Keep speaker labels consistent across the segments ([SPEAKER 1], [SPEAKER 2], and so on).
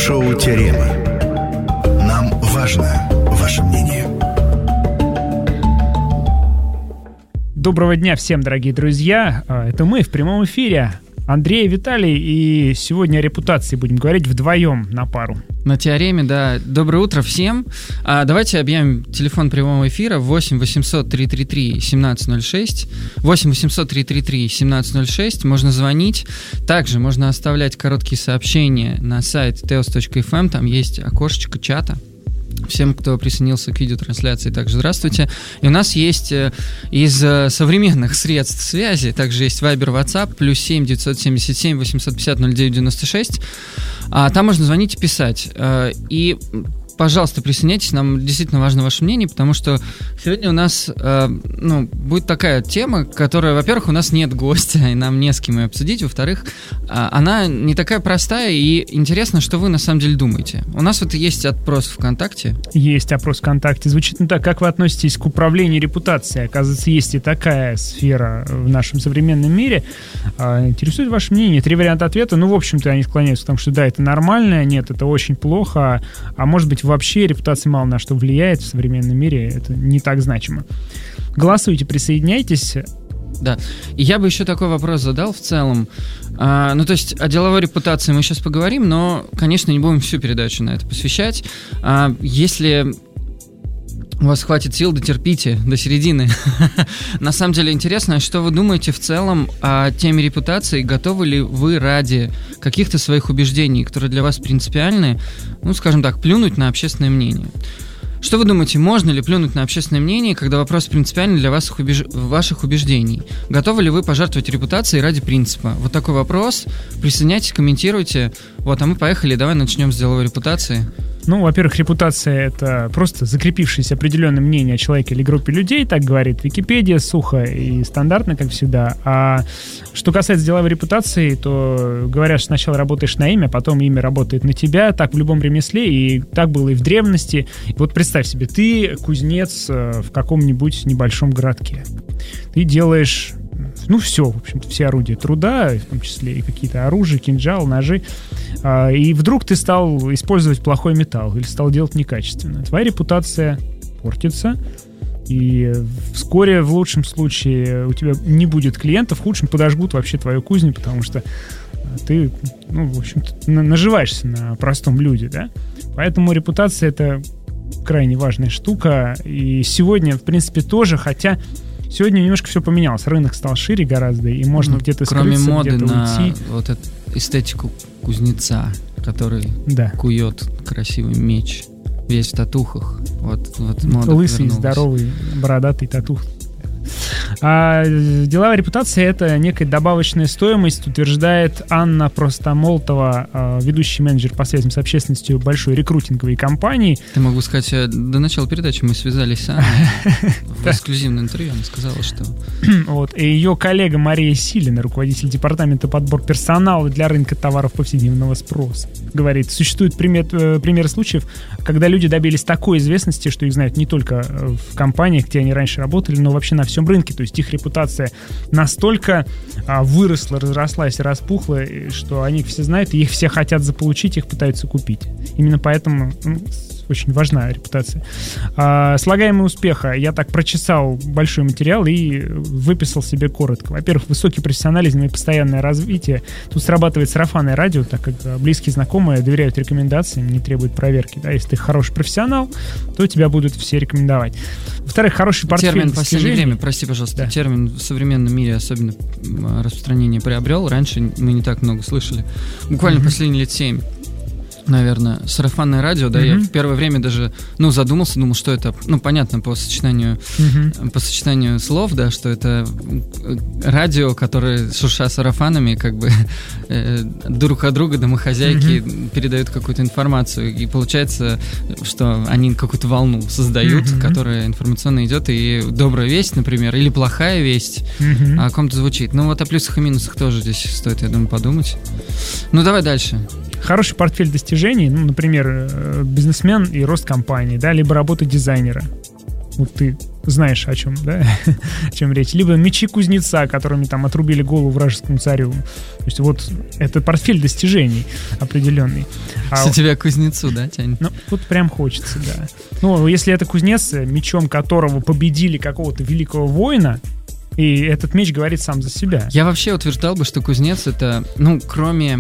[SPEAKER 1] Радиошоу «Теорема». Нам важно ваше мнение.
[SPEAKER 2] Доброго дня всем, дорогие друзья. Это мы в прямом эфире. Андрей и Виталий. И сегодня о репутации будем говорить вдвоем на пару.
[SPEAKER 3] На Теореме, да. Доброе утро всем. Давайте объявим телефон прямого эфира 8 800 333 1706. 8 800 333 1706. Можно звонить. Также можно оставлять короткие сообщения на сайт teos.fm. Там есть окошечко чата. Всем, кто присоединился к видеотрансляции, также здравствуйте. И у нас есть из современных средств связи, также есть Viber, WhatsApp, +7 977 850 0996. Там можно звонить и писать. И, пожалуйста, присоединяйтесь, нам действительно важно ваше мнение, потому что сегодня у нас будет такая тема, которая, во-первых, у нас нет гостя, и нам не с кем ее обсудить, во-вторых, она не такая простая, и интересно, что вы на самом деле думаете. У нас вот есть опрос ВКонтакте.
[SPEAKER 2] Есть опрос ВКонтакте. Звучит так: как вы относитесь к управлению репутацией? Оказывается, есть и такая сфера в нашем современном мире. Интересует ваше мнение? 3 варианта ответа. В общем-то, они склоняются к тому, что да, это нормально, нет, это очень плохо, а может быть, вообще репутация мало на что влияет в современном мире, это не так значимо. Голосуйте, присоединяйтесь.
[SPEAKER 3] Да, и я бы еще такой вопрос задал в целом. То есть о деловой репутации мы сейчас поговорим, но, конечно, не будем всю передачу на это посвящать. Если у вас хватит сил, дотерпите до середины. На самом деле интересно, что вы думаете в целом о теме репутации? Готовы ли вы ради каких-то своих убеждений, которые для вас принципиальны, скажем так, плюнуть на общественное мнение? Что вы думаете, можно ли плюнуть на общественное мнение, когда вопрос принципиальный для ваших убеждений? Готовы ли вы пожертвовать репутацией ради принципа? Вот такой вопрос. Присоединяйтесь, комментируйте. А мы поехали. Давай начнем с деловой репутации.
[SPEAKER 2] Во-первых, репутация — это просто закрепившееся определенное мнение о человеке или группе людей, так говорит Википедия, сухо и стандартно, как всегда. А что касается деловой репутации, то говорят, что сначала работаешь на имя, потом имя работает на тебя. Так в любом ремесле, и так было и в древности. Вот представь себе, ты кузнец в каком-нибудь небольшом городке. Ты делаешь... все, в общем-то, все орудия труда, в том числе и какие-то оружия, кинжал, ножи. И вдруг ты стал использовать плохой металл или стал делать некачественно. Твоя репутация портится, и вскоре, в лучшем случае, у тебя не будет клиентов, в худшем подожгут вообще твою кузню, потому что ты, в общем-то, наживаешься на простом люде, да? Поэтому репутация — это крайне важная штука. И сегодня, в принципе, тоже, хотя... Сегодня немножко все поменялось. Рынок стал шире гораздо, и можно где-то скрыться,
[SPEAKER 3] моды
[SPEAKER 2] где-то
[SPEAKER 3] на
[SPEAKER 2] уйти.
[SPEAKER 3] Вот эту эстетику кузнеца, который кует красивый меч, весь в татухах. Вот мода
[SPEAKER 2] лысый,
[SPEAKER 3] вернулась.
[SPEAKER 2] здоровый, бородатый татух. А деловая репутация — это некая добавочная стоимость, утверждает Анна Простомолтова, ведущий менеджер по связям с общественностью большой рекрутинговой компании.
[SPEAKER 3] Ты могу сказать, до начала передачи мы связались с Анной в эксклюзивном интервью. Она сказала, что...
[SPEAKER 2] И ее коллега Мария Силина, руководитель департамента подбора персонала для рынка товаров повседневного спроса, говорит, существует примеры случаев, когда люди добились такой известности, что их знают не только в компаниях, где они раньше работали, но вообще на всем рынке. То есть их репутация настолько выросла, разрослась и распухла, что они их все знают, и их все хотят заполучить, их пытаются купить. Именно поэтому очень важна репутация. Слагаемые успеха. Я так прочесал большой материал и выписал себе коротко. Во-первых, высокий профессионализм и постоянное развитие. Тут срабатывает сарафанное радио, так как близкие знакомые доверяют рекомендациям, не требуют проверки. Да? Если ты хороший профессионал, то тебя будут все рекомендовать. Во-вторых, хороший портфель.
[SPEAKER 3] Термин в последнее время, прости, пожалуйста, термин в современном мире особенно распространение приобрел. Раньше мы не так много слышали. Буквально последние лет 7. Наверное, сарафанное радио, да, я в первое время даже, задумался, думал, что это, понятно, по сочетанию слов, да, что это радио, которое, шурша сарафанами, как бы друг от друга домохозяйки передают какую-то информацию, и получается, что они какую-то волну создают, которая информационно идет, и добрая весть, например, или плохая весть о ком-то звучит. О плюсах и минусах тоже здесь стоит, я думаю, подумать. Давай дальше.
[SPEAKER 2] Хороший портфель достижений, например, бизнесмен и рост компании, да, либо работа дизайнера. Вот ты знаешь, о чем, да? О чем речь. Либо мечи кузнеца, которыми там отрубили голову вражескому царю. То есть вот это портфель достижений определенный.
[SPEAKER 3] Что тебя к кузнецу, да, тянет?
[SPEAKER 2] Ну, вот прям хочется, да. Ну, если это кузнец, мечом которого победили какого-то великого воина, и этот меч говорит сам за себя.
[SPEAKER 3] Я вообще утверждал бы, что кузнец — это, ну, кроме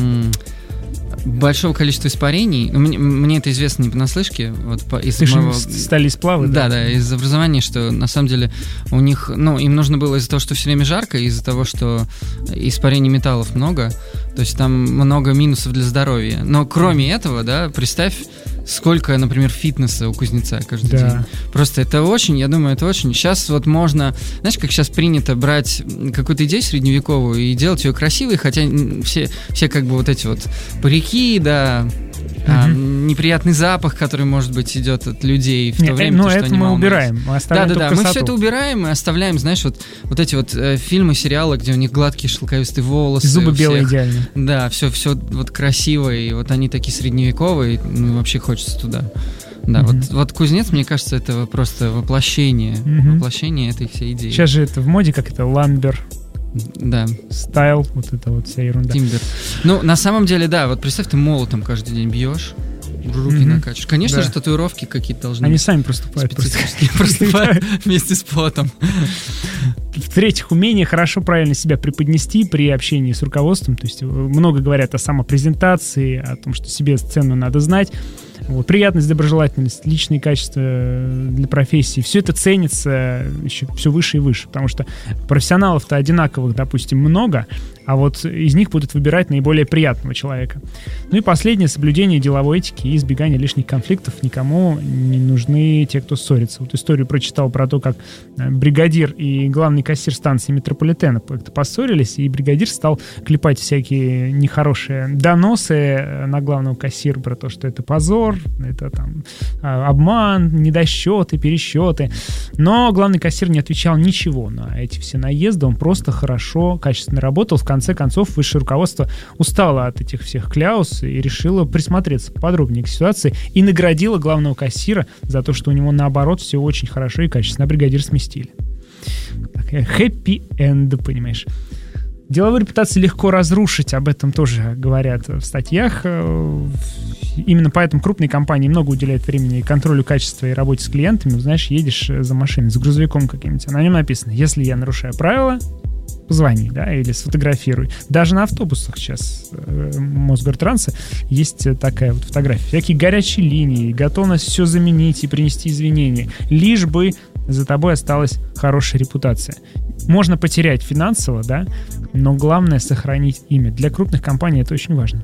[SPEAKER 3] большого количества испарений, мне это известно не понаслышке, вот из моего...
[SPEAKER 2] стали сплавы,
[SPEAKER 3] да? Да, из образования, что на самом деле у них, ну, им нужно было из-за того, что все время жарко, из-за того, что испарений металлов много, то есть там много минусов для здоровья. Но кроме этого, да, представь, сколько, например, фитнеса у кузнеца каждый день. Просто это очень, я думаю, это очень... Сейчас вот можно... Знаешь, как сейчас принято брать какую-то идею средневековую и делать ее красивой, хотя все как бы вот эти вот парики, да... неприятный запах, который, может быть, идет от людей в то время,
[SPEAKER 2] но это мы убираем, мы оставляем
[SPEAKER 3] да, мы все это убираем и оставляем, знаешь, вот эти вот фильмы, сериалы, где у них гладкие шелковистые волосы,
[SPEAKER 2] зубы белые идеально.
[SPEAKER 3] Да, все вот красиво, и вот они такие средневековые, ну, вообще хочется туда. Да, вот кузнец, мне кажется, это просто воплощение этой всей идеи.
[SPEAKER 2] Сейчас же это в моде, как это, ламбер.
[SPEAKER 3] Да.
[SPEAKER 2] Стайл, вот это вот вся ерунда.
[SPEAKER 3] Тимбер. Ну, на самом деле, да, вот представь, ты молотом каждый день бьешь, руки накачиваешь. Конечно же, татуировки какие-то должны
[SPEAKER 2] Они сами проступают.
[SPEAKER 3] Проступают вместе с потом.
[SPEAKER 2] В-третьих, умение хорошо, правильно себя преподнести при общении с руководством. То есть много говорят о самопрезентации, о том, что себе цену надо знать. Вот, приятность, доброжелательность, личные качества для профессии. Все это ценится еще все выше и выше, потому что профессионалов-то одинаковых, допустим, много, а вот из них будут выбирать наиболее приятного человека. Ну и последнее — соблюдение деловой этики и избегание лишних конфликтов. Никому не нужны те, кто ссорится. Вот историю прочитал про то, как бригадир и главный кассир станции метрополитена как-то поссорились, и бригадир стал клепать всякие нехорошие доносы на главного кассира про то, что это позор, это там обман, недосчеты, пересчеты. Но главный кассир не отвечал ничего на эти все наезды, он просто хорошо, качественно работал. В конце концов, высшее руководство устало от этих всех кляус и решило присмотреться подробнее к ситуации и наградило главного кассира за то, что у него, наоборот, все очень хорошо и качественно. Бригадир сместили. Такая хэппи-энд, понимаешь. Деловую репутацию легко разрушить, об этом тоже говорят в статьях. Именно поэтому крупные компании много уделяют времени контролю качества и работе с клиентами. Знаешь, едешь за машиной, за грузовиком каким-нибудь, а на нем написано: если я нарушаю правила, позвони, да, или сфотографируй. Даже на автобусах сейчас Мосгортранса есть такая вот фотография. Всякие горячие линии, готовность все заменить и принести извинения, лишь бы за тобой осталась хорошая репутация. Можно потерять финансово, да, но главное — сохранить имя. Для крупных компаний это очень важно.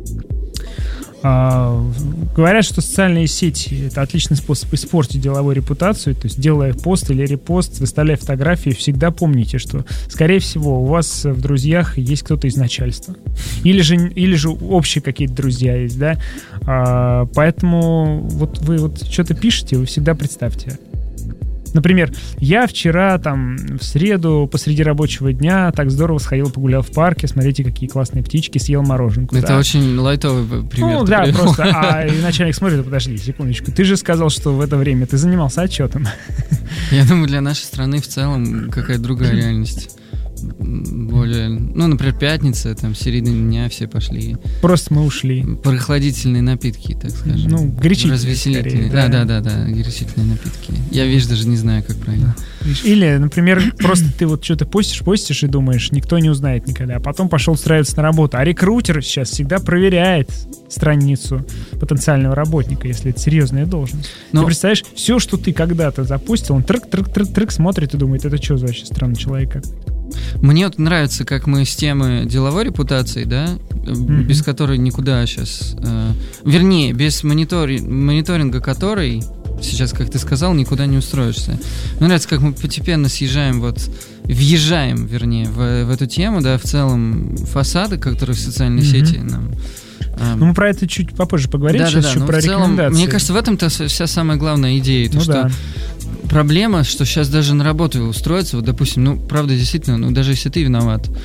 [SPEAKER 2] Говорят, что социальные сети — это отличный способ испортить деловую репутацию. То есть, делая пост или репост, выставляя фотографии, всегда помните, что, скорее всего, у вас в друзьях есть кто-то из начальства. Или же общие какие-то друзья есть, да. Поэтому вот вы вот что-то пишете, вы всегда представьте. Например, я вчера там в среду посреди рабочего дня так здорово сходил, погулял в парке, смотрите, какие классные птички, съел мороженку.
[SPEAKER 3] Это очень лайтовый пример.
[SPEAKER 2] Ну да, просто. И начальник смотрит: подожди, секундочку, ты же сказал, что в это время ты занимался отчетом.
[SPEAKER 3] Я думаю, для нашей страны в целом какая-то другая реальность. Более, ну, например, пятница, там, середина дня все пошли.
[SPEAKER 2] Просто мы ушли.
[SPEAKER 3] Прохладительные напитки, так скажем.
[SPEAKER 2] Ну, горячительные.
[SPEAKER 3] Развеселительные. Да, горячительные напитки. Я, видишь, даже не знаю, как правильно.
[SPEAKER 2] Или, например, просто ты вот что-то постишь и думаешь, никто не узнает никогда, а потом пошел устраиваться на работу. А рекрутер сейчас всегда проверяет страницу потенциального работника, если это серьезная должность. Ты представляешь, все, что ты когда-то запустил, он трык смотрит и думает: это что за вообще странный человек какой-то.
[SPEAKER 3] Мне вот нравится, как мы с темы деловой репутации, да, без которой никуда сейчас... вернее, без мониторинга которой, сейчас, как ты сказал, никуда не устроишься. Мне нравится, как мы постепенно въезжаем, в эту тему, да, в целом фасады, которые в социальной сети нам...
[SPEAKER 2] Ну, мы про это чуть попозже поговорим, сейчас еще про рекомендации.
[SPEAKER 3] Мне кажется, в этом-то вся самая главная идея, что проблема, что сейчас даже на работу устроиться, вот, допустим, ну, правда, действительно, ну, даже если ты виноват,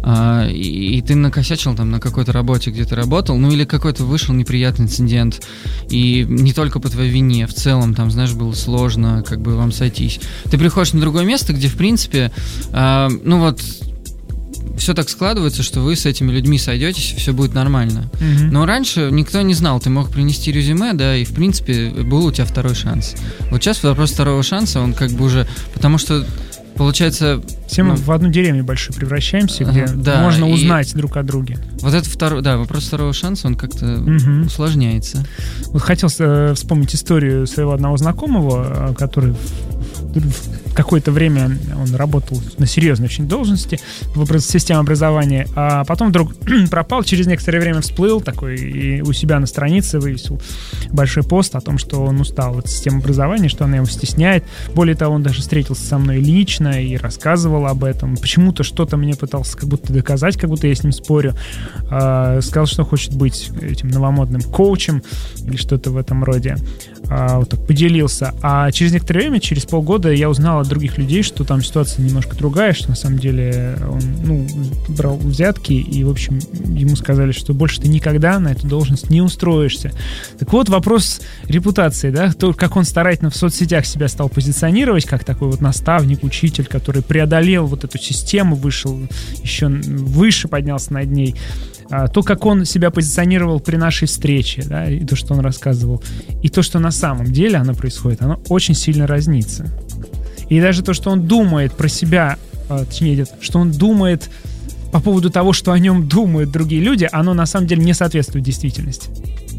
[SPEAKER 3] и ты накосячил там на какой-то работе, где ты работал, ну или какой-то вышел неприятный инцидент, и не только по твоей вине, в целом там, знаешь, было сложно как бы вам сойтись. Ты приходишь на другое место, где, в принципе, ну вот, все так складывается, что вы с этими людьми сойдетесь, все будет нормально. Но раньше никто не знал, ты мог принести резюме, да, и, в принципе, был у тебя второй шанс. Вот сейчас вопрос второго шанса, он как бы уже... Потому что, получается...
[SPEAKER 2] Все мы в одну деревню большую превращаемся, где можно узнать друг о друге.
[SPEAKER 3] Вот это вопрос второго шанса, он как-то усложняется.
[SPEAKER 2] Вот хотел вспомнить историю своего одного знакомого, который в какое-то время он работал на серьезной очень должности в системе образования, а потом вдруг пропал, через некоторое время всплыл такой и у себя на странице вывесил большой пост о том, что он устал от системы образования, что она его стесняет. Более того, он даже встретился со мной лично и рассказывал об этом. Почему-то что-то мне пытался как будто доказать, как будто я с ним спорю. Сказал, что хочет быть этим новомодным коучем или что-то в этом роде. Вот так поделился. А через некоторое время, через полгода, я узнал от других людей, что там ситуация немножко другая, что на самом деле он брал взятки, и, в общем, ему сказали, что больше ты никогда на эту должность не устроишься. Так вот, вопрос репутации, да, то, как он старательно в соцсетях себя стал позиционировать, как такой вот наставник, учитель, который преодолел вот эту систему, вышел еще выше, поднялся над ней. То, как он себя позиционировал при нашей встрече, да, и то, что он рассказывал, и то, что на самом деле оно происходит, оно очень сильно разнится. И даже то, что он думает про себя, точнее, что он думает по поводу того, что о нем думают другие люди, оно на самом деле не соответствует действительности.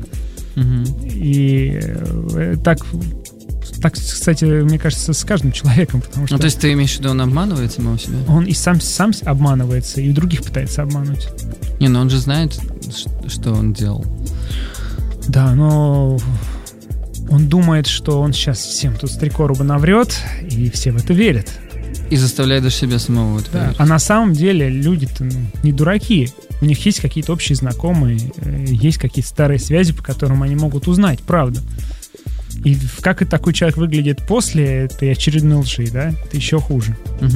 [SPEAKER 2] И так, кстати, мне кажется, с каждым человеком, потому что...
[SPEAKER 3] Ну, то есть ты имеешь в виду, он обманывает самого себя?
[SPEAKER 2] Он и сам обманывается, и других пытается обмануть.
[SPEAKER 3] Не, но он же знает, что он делал.
[SPEAKER 2] Да, но он думает, что он сейчас всем тут с 3 короба наврет, и все в это верят.
[SPEAKER 3] И заставляет даже себя самого в это поверить.
[SPEAKER 2] А на самом деле люди-то не дураки. У них есть какие-то общие знакомые, есть какие-то старые связи, по которым они могут узнать правду. И как и такой человек выглядит после этой очередной лжи, да, это еще хуже.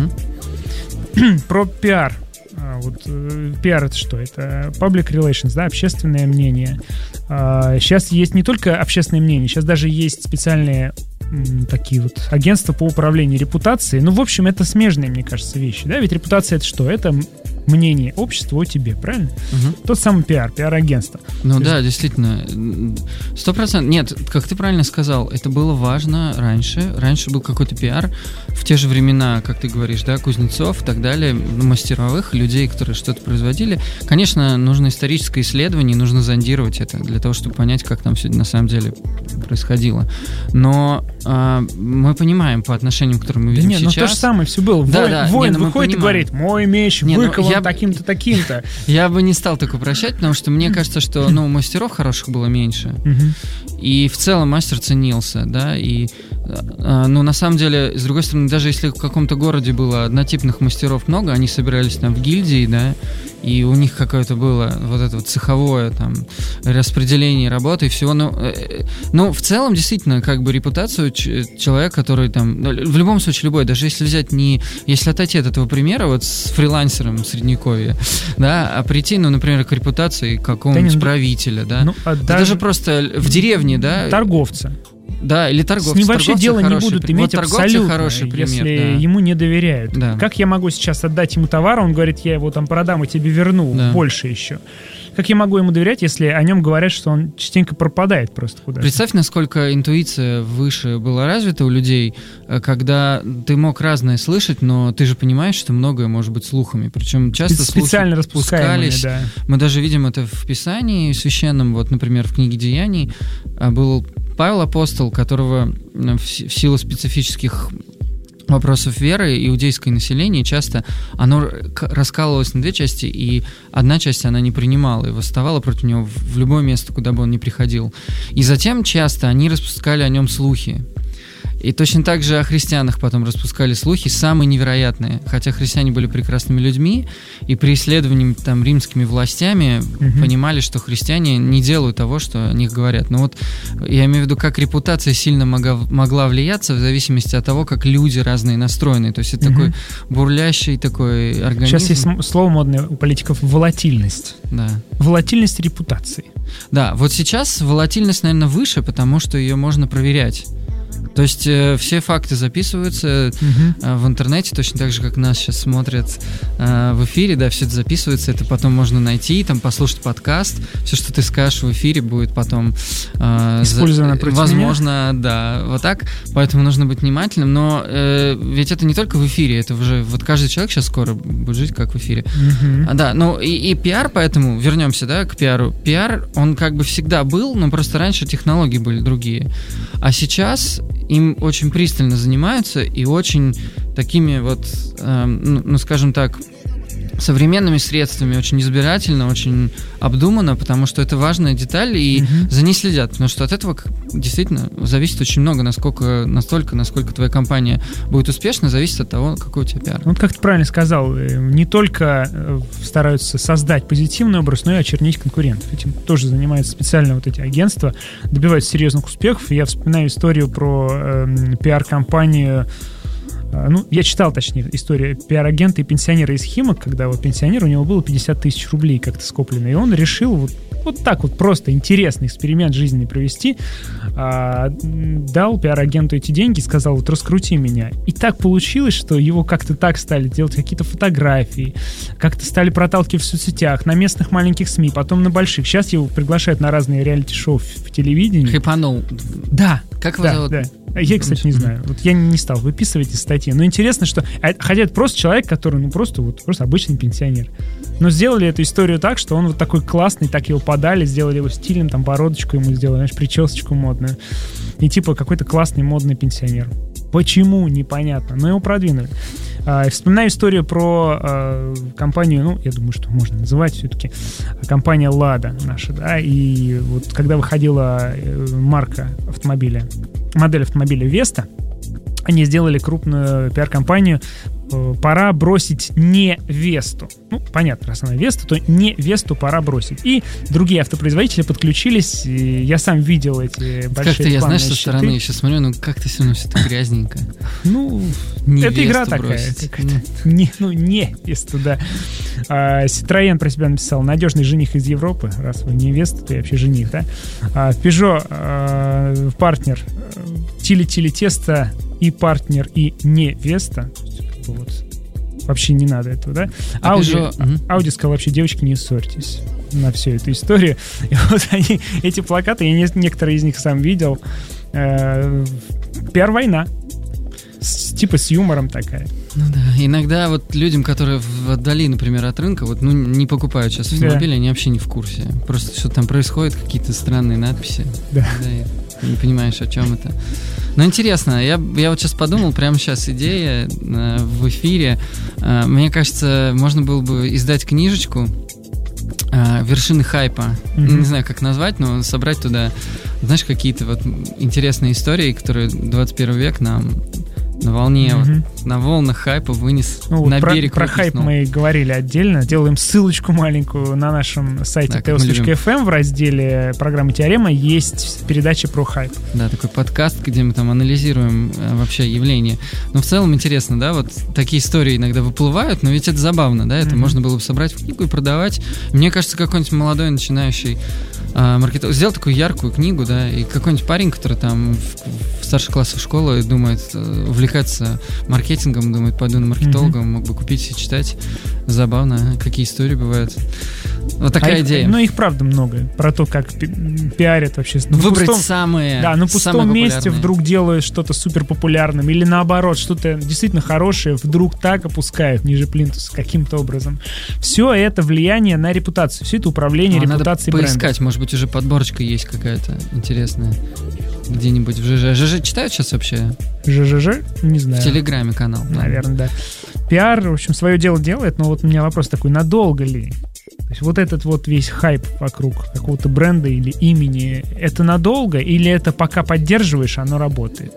[SPEAKER 2] Про пиар. Вот пиар — это что? Это public relations, да, общественное мнение. Сейчас есть не только общественное мнение, сейчас даже есть специальные такие вот агентства по управлению репутацией. Ну, в общем, это смежные, мне кажется, вещи, да, ведь репутация — это что? Это мнение общества о тебе, правильно? Тот самый пиар-агентство.
[SPEAKER 3] Ну да, действительно, 100%. Нет, как ты правильно сказал, это было важно раньше. Раньше был какой-то пиар. В те же времена, как ты говоришь, да, кузнецов и так далее, мастеровых, людей, которые что-то производили. Конечно, нужно историческое исследование, нужно зондировать это для того, чтобы понять, как там все на самом деле происходило. Но мы понимаем по отношениям, которые мы видим сейчас...
[SPEAKER 2] то же самое все было. Воин выходит и говорит: мой меч выкован таким-то, таким-то.
[SPEAKER 3] Я бы не стал так упрощать, потому что мне кажется, что мастеров хороших было меньше. И в целом мастер ценился, да, и на самом деле, с другой стороны, даже если в каком-то городе было однотипных мастеров много, они собирались там в гильдии, да, и у них какое-то было вот это вот цеховое там распределение работы и всего, но в целом действительно как бы репутацию человека, который там, в любом случае любой, даже если взять если отойти от этого примера вот с фрилансером средневековья, да, а прийти, например, к репутации какого-нибудь правителя, да, даже просто в деревне, да,
[SPEAKER 2] торговца.
[SPEAKER 3] Да, или торговцы.
[SPEAKER 2] С ним вообще дело не будут иметь абсолютно,
[SPEAKER 3] хороший пример,
[SPEAKER 2] если ему не доверяют. Да. Как я могу сейчас отдать ему товар, он говорит: я его там продам и тебе верну, больше еще. Как я могу ему доверять, если о нем говорят, что он частенько пропадает просто куда-то?
[SPEAKER 3] Представь, насколько интуиция выше была развита у людей, когда ты мог разное слышать, но ты же понимаешь, что многое может быть слухами. Причем часто
[SPEAKER 2] специально распускались. Да.
[SPEAKER 3] Мы даже видим это в Писании священном. Вот, например, в книге «Деяний» был Павел Апостол, которого в силу специфических вопросов веры иудейское население часто оно раскалывалось на 2 части, и одна часть она не принимала и восставала против него в любое место, куда бы он ни приходил. И затем часто они распускали о нем слухи. И точно так же о христианах потом распускали слухи, самые невероятные. Хотя христиане были прекрасными людьми, и при исследовании там римскими властями понимали, что христиане не делают того, что о них говорят. Но вот я имею в виду, как репутация сильно могла влияться в зависимости от того, как люди разные настроены. То есть это такой бурлящий такой организм.
[SPEAKER 2] Сейчас есть слово модное у политиков — волатильность.
[SPEAKER 3] Да.
[SPEAKER 2] Волатильность репутации.
[SPEAKER 3] Да, вот сейчас волатильность, наверное, выше, потому что ее можно проверять. То есть все факты записываются в интернете, точно так же, как нас сейчас смотрят в эфире, да, все это записывается, это потом можно найти, там послушать подкаст, все, что ты скажешь в эфире, будет потом
[SPEAKER 2] использовано против
[SPEAKER 3] возможно, меня. Да, вот так, поэтому нужно быть внимательным, но ведь это не только в эфире, это уже, вот каждый человек сейчас скоро будет жить как в эфире. Да, ну и пиар, поэтому, вернемся, да, к пиару. Пиар, он как бы всегда был, но просто раньше технологии были другие, а сейчас им очень пристально занимаются и очень такими вот, ну, скажем так, современными средствами, очень избирательно, очень обдуманно, потому что это важная деталь, и за ней следят, потому что от этого действительно зависит очень много, насколько твоя компания будет успешна, зависит от того, какой у тебя пиар.
[SPEAKER 2] Вот как ты правильно сказал, не только стараются создать позитивный образ, но и очернить конкурентов. Этим тоже занимаются специально вот эти агентства, добиваются серьезных успехов. Я вспоминаю историю про пиар-компанию. Ну, я читал, точнее, историю пиар-агента и пенсионера из Химок, когда вот пенсионер, у него было 50 тысяч рублей как-то скоплено, и он решил вот так вот просто интересный эксперимент жизненный провести, дал пиар-агенту эти деньги и сказал: вот раскрути меня. И так получилось, что его как-то так стали делать какие-то фотографии, как-то стали проталкивать в соцсетях, на местных маленьких СМИ, потом на больших. Сейчас его приглашают на разные реалити-шоу в телевидении.
[SPEAKER 3] Хайпанул.
[SPEAKER 2] Да.
[SPEAKER 3] Как его зовут?
[SPEAKER 2] Да. Я, кстати, не знаю. Вот я не стал выписывать эти статьи. Но интересно, что... Хотя это просто человек, который, просто обычный пенсионер. Но сделали эту историю так, что он вот такой классный, так его подали, сделали его стильным, там бородочку ему сделали, знаешь, причесочку модную. И типа какой-то классный модный пенсионер. Почему? Непонятно. Но его продвинули. Вспоминаю историю про компанию, ну, я думаю, что можно называть все-таки, компания «Лада» наша, да, и вот когда выходила марка автомобиля, модель автомобиля «Веста», они сделали крупную пиар-компанию «Пора бросить не Весту». Ну, понятно, раз она Веста, то не Весту пора бросить. И другие автопроизводители подключились, и я сам видел эти большие
[SPEAKER 3] как-то я, знаешь, со стороны еще смотрю, ну как-то все равно все это грязненько.
[SPEAKER 2] Ну, это игра такая. Не Весту, да. Citroёn про себя написал: надежный жених из Европы. Раз вы не Веста, то я вообще жених, да? Peugeot партнер Тили Тесто и партнер и не Веста. Вот. Вообще не надо этого, да? Audi сказал: вообще, девочки, не ссорьтесь на всю эту историю. И вот они, эти плакаты, я некоторые из них сам видел. Пиар-война. Типа с юмором такая.
[SPEAKER 3] Ну да, иногда вот людям, которые вдали, например, от рынка, вот, ну, не покупают сейчас автомобили, они вообще не в курсе. Просто что там происходит, какие-то странные надписи. Да. И не понимаешь, о чем это. Но интересно, я вот сейчас подумал, прямо сейчас идея в эфире. Мне кажется, можно было бы издать книжечку «Вершины хайпа». Не знаю, как назвать, но собрать туда, знаешь, какие-то вот интересные истории, которые 21 век нам на волне, вот, на волнах хайпа вынес на берег.
[SPEAKER 2] Про хайп мы говорили отдельно. Делаем ссылочку маленькую на нашем сайте teos.fm. В разделе программы «Теорема» есть передача про хайп.
[SPEAKER 3] Да, такой подкаст, где мы там анализируем вообще явление. Но в целом интересно, да, вот такие истории иногда выплывают, но ведь это забавно, да, это можно было бы собрать в книгу и продавать. Мне кажется, какой-нибудь молодой начинающий маркетолог сделал такую яркую книгу, да, и какой-нибудь парень, который там в старших классах школы думает, увлекаться маркетингом, думает, пойду на маркетолога, мог бы купить и читать. Забавно, какие истории бывают. Вот такая идея.
[SPEAKER 2] Ну, их правда много. Про то, как пиарят вообще.
[SPEAKER 3] Выбрать самые.
[SPEAKER 2] Да, на пустом месте вдруг делают что-то супер популярным. Или наоборот, что-то действительно хорошее вдруг так опускают ниже плинтуса каким-то образом. Все это влияние на репутацию. Все это управление репутацией бренда.
[SPEAKER 3] Надо поискать, может быть, уже подборочка есть какая-то интересная. Где-нибудь в ЖЖ. ЖЖ читают сейчас вообще?
[SPEAKER 2] ЖЖ? Не знаю.
[SPEAKER 3] В Телеграме канал.
[SPEAKER 2] Наверное, да. Пиар, в общем, свое дело делает, но вот у меня вопрос такой: надолго ли? То есть вот этот вот весь хайп вокруг какого-то бренда или имени, это надолго, или это пока поддерживаешь, оно работает?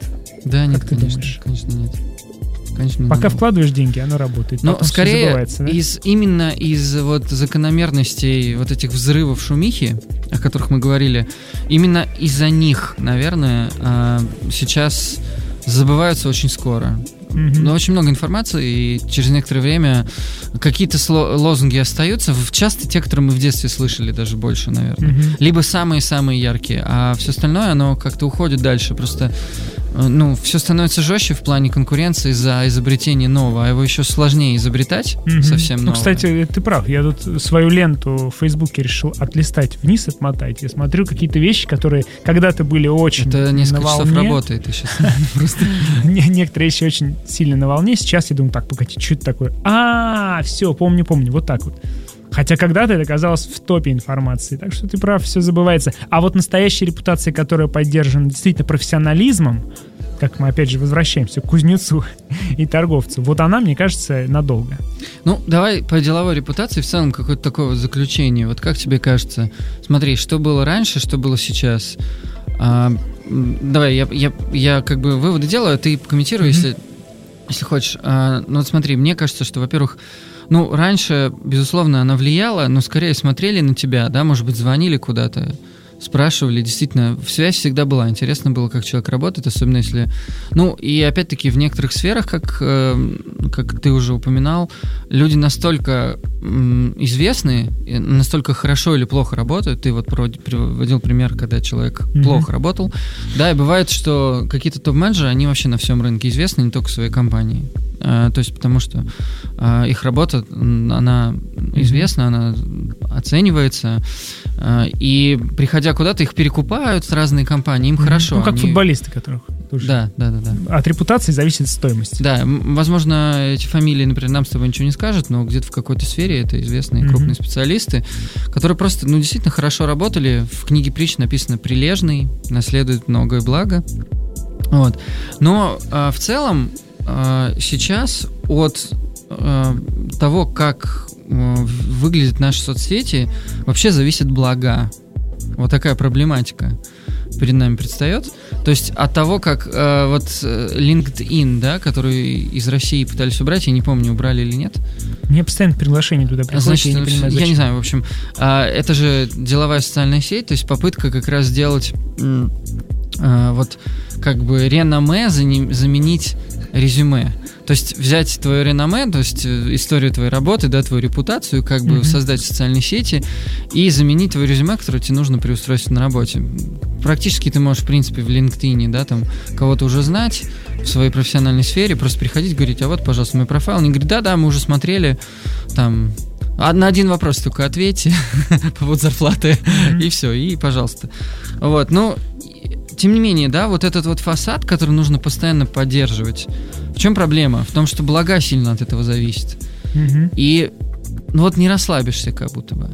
[SPEAKER 3] Да, нет,
[SPEAKER 2] как ты
[SPEAKER 3] конечно,
[SPEAKER 2] думаешь?
[SPEAKER 3] Конечно, нет. Конечно,
[SPEAKER 2] Пока вкладываешь деньги, оно работает.
[SPEAKER 3] Но
[SPEAKER 2] потом
[SPEAKER 3] скорее
[SPEAKER 2] всё забывается, да?
[SPEAKER 3] именно из вот закономерностей вот этих взрывов шумихи, о которых мы говорили, именно из-за них, наверное, сейчас забываются очень скоро. Но очень много информации, и через некоторое время какие-то лозунги остаются, часто те, которые мы в детстве слышали, даже больше, наверное. Либо самые-самые яркие, а все остальное, оно как-то уходит дальше. Просто, все становится жестче в плане конкуренции за изобретение нового, а его еще сложнее изобретать, совсем нового.
[SPEAKER 2] Кстати, ты прав, я тут свою ленту в Фейсбуке решил отлистать вниз, отмотать. Я смотрю какие-то вещи, которые когда-то были очень
[SPEAKER 3] Это несколько
[SPEAKER 2] на волне.
[SPEAKER 3] часов работает, ты сейчас просто...
[SPEAKER 2] Некоторые вещи очень сильно на волне. Сейчас я думаю, так, погоди, что это такое? Все, помню, вот так вот. Хотя когда-то это оказалось в топе информации. Так что ты прав, все забывается. А вот настоящая репутация, которая поддержана действительно профессионализмом, как мы опять же возвращаемся к кузнецу и торговцу, вот она, мне кажется, надолго.
[SPEAKER 3] Давай по деловой репутации в целом какое-то такое вот заключение. Вот как тебе кажется? Смотри, что было раньше, что было сейчас. Давай, я как бы выводы делаю, а ты комментируй, если хочешь. Вот смотри, мне кажется, что, во-первых, раньше, безусловно, она влияла, но скорее смотрели на тебя, да, может быть, звонили куда-то, спрашивали, действительно, связь всегда была, интересно было, как человек работает, особенно если... и опять-таки в некоторых сферах, как ты уже упоминал, люди настолько известные, настолько хорошо или плохо работают, ты вот приводил пример, когда человек плохо работал, да, и бывает, что какие-то топ-менеджеры, они вообще на всем рынке известны, не только в своей компании. То есть потому что их работа, она известна, она оценивается, и приходя куда-то, их перекупают разные компании, им хорошо.
[SPEAKER 2] Как футболисты, которых тоже.
[SPEAKER 3] Да.
[SPEAKER 2] От репутации зависит стоимость.
[SPEAKER 3] Да, возможно, эти фамилии, например, нам с тобой ничего не скажут, но где-то в какой-то сфере это известные крупные специалисты, которые просто, действительно хорошо работали. В книге притч написано «прилежный, наследует многое благо». Вот. Но в целом сейчас от того, как выглядят наши соцсети, вообще зависит блага. Вот такая проблематика перед нами предстает. То есть от того, как LinkedIn, да, который из России пытались убрать, я не помню, убрали или нет.
[SPEAKER 2] Мне постоянно приглашение туда приходит,
[SPEAKER 3] значит,
[SPEAKER 2] я не понимаю, зачем.
[SPEAKER 3] Я не знаю, в общем, это же деловая социальная сеть, то есть попытка как раз сделать реноме заменить резюме. То есть взять твое реноме, то есть историю твоей работы, да, твою репутацию, как бы создать в социальной сети и заменить твое резюме, которое тебе нужно при устройстве на работе. Практически ты можешь, в принципе, в LinkedIn, да, там, кого-то уже знать в своей профессиональной сфере, просто приходить и говорить, пожалуйста, мой профайл. Они говорят, да, мы уже смотрели, там, на один вопрос только ответьте по поводу зарплаты, и все, и пожалуйста. Вот, тем не менее, да, вот этот вот фасад, который нужно постоянно поддерживать. В чем проблема? В том, что блага сильно от этого зависит. И не расслабишься как будто бы.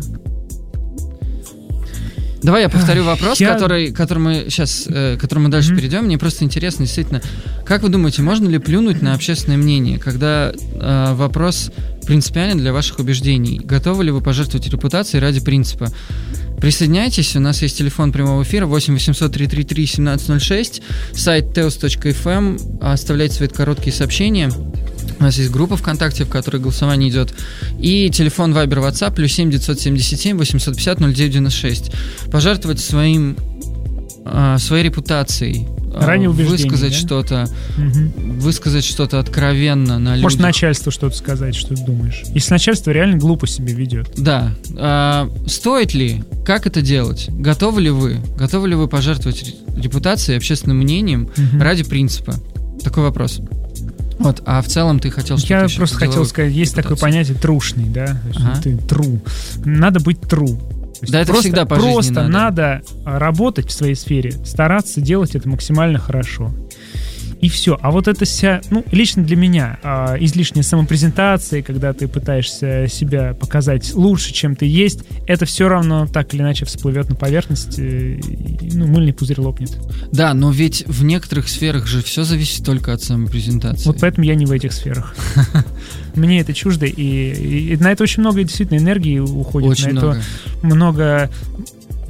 [SPEAKER 3] Давай я повторю вопрос, который мы дальше перейдем. Мне просто интересно, действительно, как вы думаете, можно ли плюнуть на общественное мнение, когда вопрос принципиален для ваших убеждений? Готовы ли вы пожертвовать репутацией ради принципа? Присоединяйтесь, у нас есть телефон прямого эфира 8 800 333 1706, сайт teos.fm, оставляйте свои короткие сообщения. У нас есть группа ВКонтакте, в которой голосование идет, и телефон Viber WhatsApp +7 977 850 0996. Пожертвовать своей репутацией, высказать что-то откровенно на людях.
[SPEAKER 2] Может, начальству что-то сказать, что ты думаешь. Если начальство реально глупо себя ведет.
[SPEAKER 3] Да. Стоит ли? Как это делать? Готовы ли вы пожертвовать репутацией, общественным мнением ради принципа? Такой вопрос. Вот, а в целом ты хотел что-то
[SPEAKER 2] Я
[SPEAKER 3] еще
[SPEAKER 2] просто хотел сказать, есть такое понятие трушный, да? Ты true. Надо быть true.
[SPEAKER 3] Да, это всегда по жизни
[SPEAKER 2] просто надо работать в своей сфере, стараться делать это максимально хорошо. И все. А вот это лично для меня излишняя самопрезентация, когда ты пытаешься себя показать лучше, чем ты есть, это все равно так или иначе всплывет на поверхность, мыльный пузырь лопнет.
[SPEAKER 3] Да, но ведь в некоторых сферах же все зависит только от самопрезентации.
[SPEAKER 2] Вот поэтому я не в этих сферах. Мне это чуждо, и на это очень много действительно энергии уходит.
[SPEAKER 3] Очень
[SPEAKER 2] на это много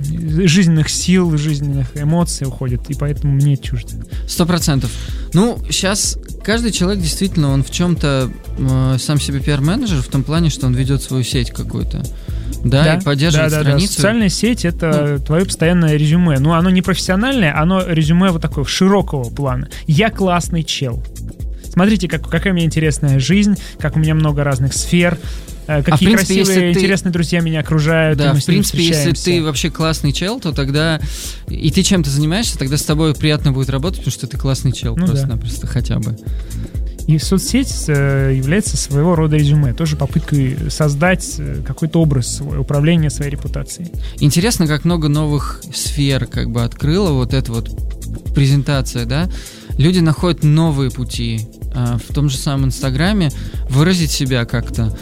[SPEAKER 2] жизненных сил, жизненных эмоций уходит, и поэтому мне это чуждо.
[SPEAKER 3] 100%. Ну, сейчас каждый человек действительно, он в чем-то сам себе пиар-менеджер, в том плане, что он ведет свою сеть какую-то. Да, и поддерживает страницу.
[SPEAKER 2] Социальная сеть — это твое постоянное резюме. Ну, оно не профессиональное, оно резюме вот такого широкого плана. Я классный чел. Смотрите, какая у меня интересная жизнь, как у меня много разных сфер, какие красивые, интересные друзья меня окружают.
[SPEAKER 3] Да, в принципе, если ты вообще классный чел, то тогда и ты чем-то занимаешься, тогда с тобой приятно будет работать, потому что ты классный чел, просто-напросто хотя бы.
[SPEAKER 2] И соцсеть является своего рода резюме, тоже попыткой создать какой-то образ свой, управления своей репутацией.
[SPEAKER 3] Интересно, как много новых сфер как бы открыла вот эта вот презентация, да? Люди находят новые пути в том же самом Инстаграме, выразить себя как-то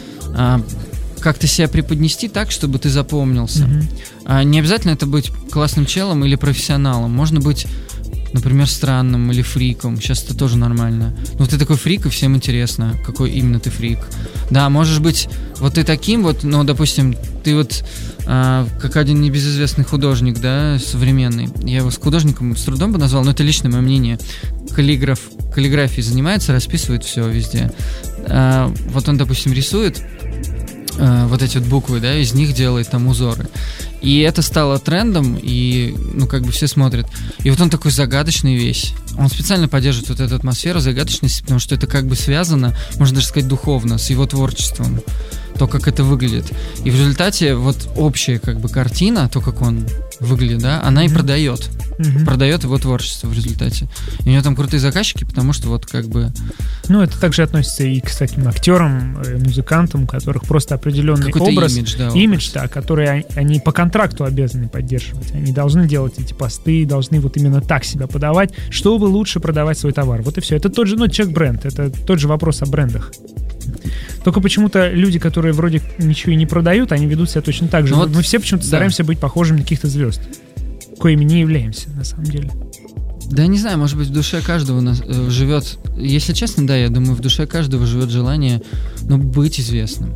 [SPEAKER 3] себя преподнести так, чтобы ты запомнился. Не обязательно это быть классным челом или профессионалом. Можно быть, например, странным или фриком. Сейчас это тоже нормально. Ну, ты такой фрик, и всем интересно, какой именно ты фрик. Да, можешь быть вот ты таким вот, ну, допустим, ты вот как один небезызвестный художник, да, современный. Я его с художником с трудом бы назвал, но это личное мое мнение. Каллиграфией занимается, расписывает все везде. Вот он, допустим, рисует вот эти вот буквы, да, из них делает там узоры. И это стало трендом, и, ну, как бы все смотрят. И вот он такой загадочный весь. Он специально поддерживает вот эту атмосферу загадочности, потому что это как бы связано, можно даже сказать, духовно, с его творчеством. То, как это выглядит. И в результате вот общая как бы картина, то, как он выглядит, да, она и продает. Продает его творчество в результате. И у него там крутые заказчики, потому что вот как бы...
[SPEAKER 2] Ну, это также относится и к таким актерам, музыкантам, у которых просто определенный
[SPEAKER 3] какой-то
[SPEAKER 2] образ,
[SPEAKER 3] имидж,
[SPEAKER 2] да, который они по контракту обязаны поддерживать. Они должны делать эти посты, должны вот именно так себя подавать, чтобы лучше продавать свой товар. Вот и все. Это тот же, человек-бренд, это тот же вопрос о брендах. Только почему-то люди, которые вроде ничего и не продают, они ведут себя точно так же.
[SPEAKER 3] Вот,
[SPEAKER 2] мы все почему-то стараемся быть похожими на каких-то звезд, коими не являемся, на самом деле.
[SPEAKER 3] Да, не знаю, может быть, в душе каждого живет... Если честно, да, я думаю, в душе каждого живет желание, быть известным.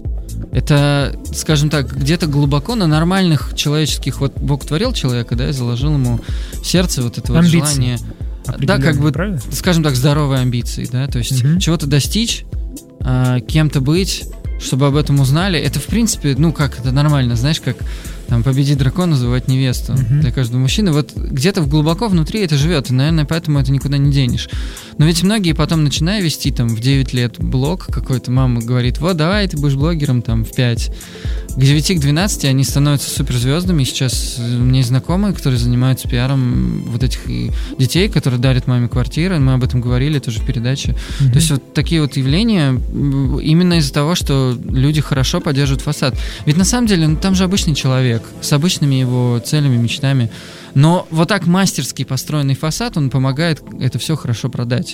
[SPEAKER 3] Это, скажем так, где-то глубоко на нормальных человеческих... Вот Бог творил человека, да, и заложил ему в сердце вот это вот желание... Да, как бы, правильно? Скажем так, здоровые амбиции, да, то есть чего-то достичь, кем-то быть, чтобы об этом узнали, это, в принципе, это нормально, знаешь, как там победить дракона, завоевать невесту для каждого мужчины. Вот где-то глубоко внутри это живет, и, наверное, поэтому это никуда не денешь. Но ведь многие потом, начиная вести там в 9 лет блог какой-то, мама говорит, вот, давай, ты будешь блогером там в 5. К 9, к 12 они становятся суперзвездами. Сейчас у меня есть знакомые, которые занимаются пиаром вот этих детей, которые дарят маме квартиры. Мы об этом говорили тоже в передаче. То есть вот такие вот явления именно из-за того, что люди хорошо поддерживают фасад. Ведь на самом деле, там же обычный человек с обычными его целями, мечтами. Но вот так мастерски построенный фасад, он помогает это все хорошо продать.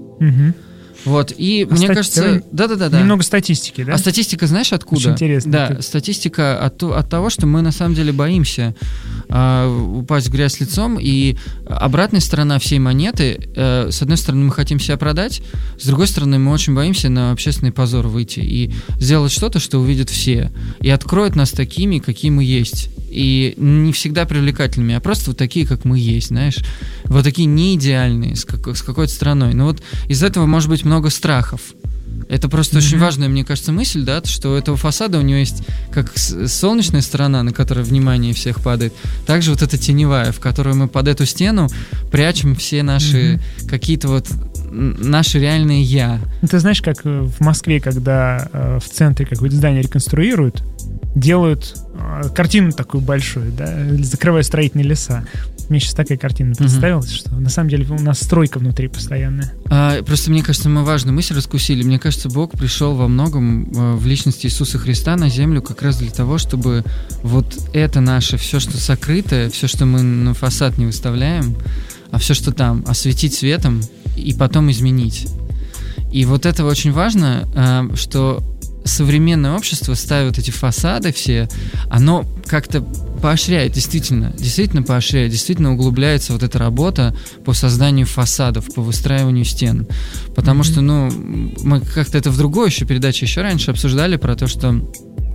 [SPEAKER 3] Вот, и мне кажется... Да.
[SPEAKER 2] Немного статистики, да?
[SPEAKER 3] А статистика знаешь откуда?
[SPEAKER 2] Очень интересно.
[SPEAKER 3] Да, статистика от того, что мы на самом деле боимся упасть в грязь лицом, и обратная сторона всей монеты, с одной стороны, мы хотим себя продать, с другой стороны, мы очень боимся на общественный позор выйти и сделать что-то, что увидят все, и откроют нас такими, какие мы есть. И не всегда привлекательными, а просто вот такие, как мы есть, знаешь. Вот такие не идеальные, с какой-то стороной. Но вот из этого может быть много страхов. Это просто очень важная, мне кажется, мысль, да, что у этого фасада у него есть как солнечная сторона, на которой внимание всех падает, также вот эта теневая, в которую мы под эту стену прячем все наши какие-то вот наши реальные «я».
[SPEAKER 2] Ты знаешь, как в Москве, когда в центре какое-то здание реконструируют, делают картину такую большую, да, закрывая строительные леса. Мне сейчас такая картина представилась, что на самом деле у нас стройка внутри постоянная.
[SPEAKER 3] Просто мне кажется, мы важную мысль раскусили. Мне кажется, Бог пришел во многом в личности Иисуса Христа на землю как раз для того, чтобы вот это наше, все, что сокрытое, все, что мы на фасад не выставляем, а все, что там, осветить светом и потом изменить. И вот это очень важно, что современное общество ставит эти фасады все, оно как-то поощряет, действительно поощряет, действительно углубляется вот эта работа по созданию фасадов, по выстраиванию стен. Потому что, мы как-то это в другой еще передаче еще раньше обсуждали про то, что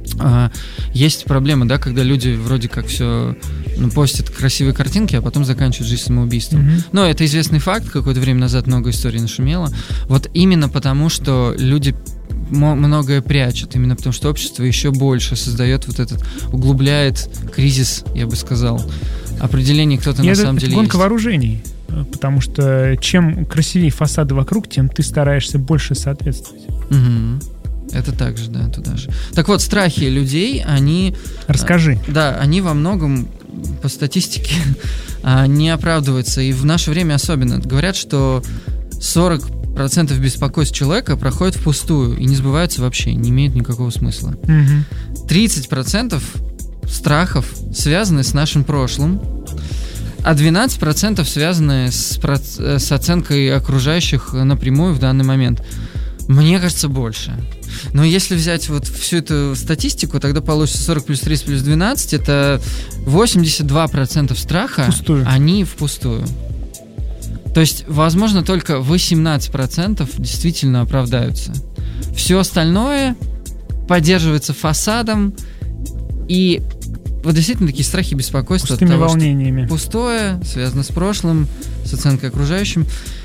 [SPEAKER 3] есть проблема, да, когда люди вроде как все постят красивые картинки, а потом заканчивают жизнь самоубийством. Но это известный факт, какое-то время назад много историй нашумело. Вот именно потому, что люди многое прячут, именно потому, что общество еще больше создает вот этот, углубляет кризис, я бы сказал, определение, кто ты на самом деле есть.
[SPEAKER 2] Это гонка вооружений, потому что чем красивее фасады вокруг, тем ты стараешься больше соответствовать.
[SPEAKER 3] Это также, да, туда же. Так вот, страхи людей, они...
[SPEAKER 2] Расскажи.
[SPEAKER 3] Да, они во многом, по статистике, не оправдываются. И в наше время особенно. Говорят, что 40% беспокойств человека проходят впустую и не сбываются вообще, не имеют никакого смысла. 30% страхов связаны с нашим прошлым, а 12% связаны с оценкой окружающих напрямую в данный момент. Мне кажется, больше. Но если взять вот всю эту статистику, тогда получится 40 плюс 30 плюс 12, это 82% страха,
[SPEAKER 2] впустую.
[SPEAKER 3] Они впустую. То есть, возможно, только 18% действительно оправдаются. Все остальное поддерживается фасадом, и вот действительно такие страхи, беспокойства
[SPEAKER 2] пустыми от того, волнениями.
[SPEAKER 3] Что пустое, связано с прошлым, с оценкой окружающими.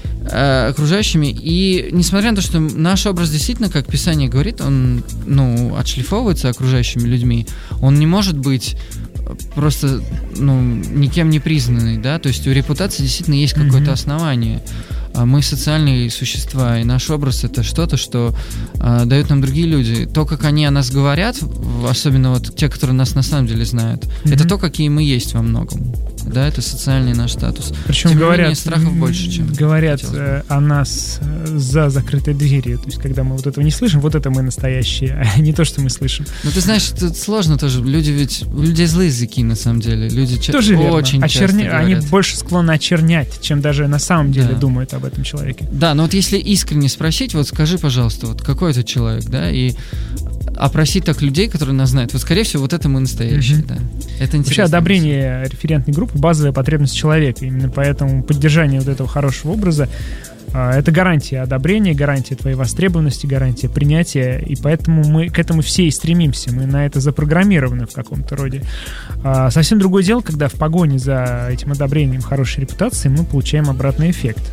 [SPEAKER 3] И несмотря на то, что наш образ действительно, как Писание говорит, он отшлифовывается окружающими людьми, он не может быть просто никем не признанный, да, то есть у репутации действительно есть какое-то основание. Мы социальные существа, и наш образ — это что-то, что дают нам другие люди. То, как они о нас говорят, особенно вот те, которые нас на самом деле знают, это то, какие мы есть во многом. Да, это социальный наш статус.
[SPEAKER 2] Причем
[SPEAKER 3] тем
[SPEAKER 2] говорят,
[SPEAKER 3] не менее, страхов больше, чем
[SPEAKER 2] говорят о нас за закрытой дверью. То есть, когда мы вот этого не слышим, вот это мы настоящие, а не то, что мы слышим.
[SPEAKER 3] Ну, ты знаешь, это сложно тоже. У людей злые языки, на самом деле. Люди
[SPEAKER 2] тоже
[SPEAKER 3] очень часто говорят.
[SPEAKER 2] Они больше склонны очернять, чем даже на самом деле думают об этом человеке.
[SPEAKER 3] Да, но вот если искренне спросить, вот скажи, пожалуйста, вот какой это человек, да, и опросить так людей, которые нас знают. Вот, скорее всего, вот это мы настоящие, да. Это интересно.
[SPEAKER 2] Вообще, одобрение референтной группы — базовая потребность человека. Именно поэтому поддержание вот этого хорошего образа это гарантия одобрения, гарантия твоей востребованности, гарантия принятия, и поэтому мы к этому все и стремимся. Мы на это запрограммированы в каком-то роде. Совсем другое дело, когда в погоне за этим одобрением хорошей репутации мы получаем обратный эффект.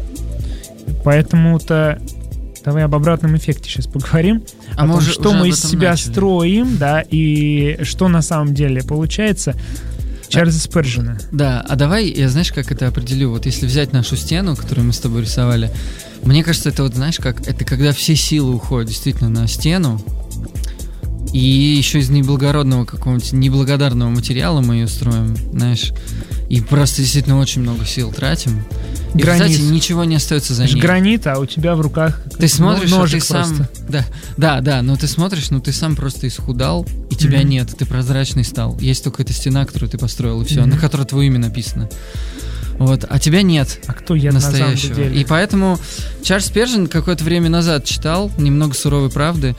[SPEAKER 2] Поэтому-то давай об обратном эффекте сейчас поговорим. О том, что мы из себя строим, да, и что на самом деле получается. Чарльза Сперджена.
[SPEAKER 3] Да, а давай, я знаешь, как это определю? Вот если взять нашу стену, которую мы с тобой рисовали, мне кажется, это вот, знаешь, как это когда все силы уходят действительно на стену, и еще из неблагородного какого-нибудь неблагодарного материала мы ее строим, знаешь, и просто действительно очень много сил тратим. И, кстати, ничего не остается за ней.
[SPEAKER 2] Гранит, а у тебя в руках
[SPEAKER 3] ты смотришь,
[SPEAKER 2] ножик
[SPEAKER 3] ты сам, да, но ты смотришь, но ты сам просто исхудал, и тебя нет, ты прозрачный стал. Есть только эта стена, которую ты построил, и все, на которой твое имя написано. Вот, а тебя нет.
[SPEAKER 2] А кто я настоящего? На самом деле?
[SPEAKER 3] И поэтому Чарльз Сперджен какое-то время назад читал «Немного суровой правды»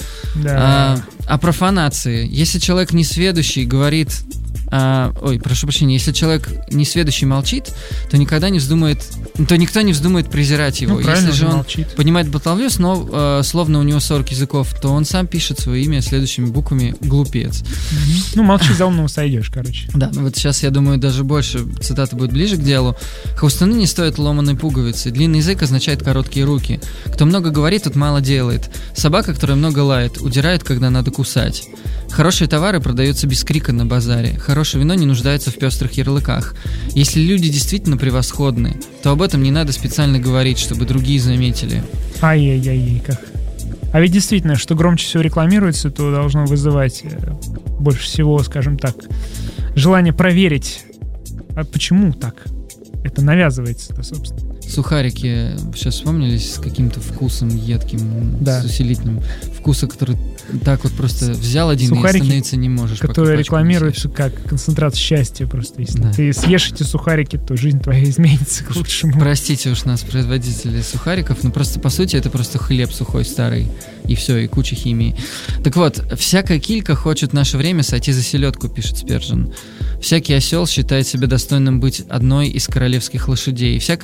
[SPEAKER 3] о профанации. Если человек несведущий говорит... прошу прощения, если человек несведущий молчит, то никто не вздумает презирать его. Если же он понимает баталью, словно у него 40 языков, то он сам пишет свое имя следующими буквами «глупец».
[SPEAKER 2] Молчи, за умного сойдешь, короче.
[SPEAKER 3] Да, вот сейчас, я думаю, даже больше цитата будет ближе к делу. «Хвостуны не стоят ломаной пуговицы. Длинный язык означает короткие руки. Кто много говорит, тот мало делает. Собака, которая много лает, удирает, когда надо кусать. Хорошие товары продаются без крика на базаре. Хорошее вино не нуждается в пестрых ярлыках. Если люди действительно превосходны, то об этом не надо специально говорить, чтобы другие заметили».
[SPEAKER 2] Ай-яй-яй, как. А ведь действительно, что громче всего рекламируется, то должно вызывать больше всего, скажем так, желание проверить, а почему так это навязывается-то, собственно.
[SPEAKER 3] Сухарики сейчас вспомнились с каким-то вкусом едким, с усилительным. Вкуса, который так вот просто взял один сухарики, и остановиться не можешь.
[SPEAKER 2] Которые рекламируются как концентрат счастья просто. Если ты съешь эти сухарики, то жизнь твоя изменится к лучшему.
[SPEAKER 3] Простите уж нас, производители сухариков, но просто по сути это просто хлеб сухой старый. И все, и куча химии. Так вот, всякая килька хочет в наше время сойти за селедку, пишет Сперджен. Всякий осел считает себя достойным быть одной из королевских лошадей. Всякая свечка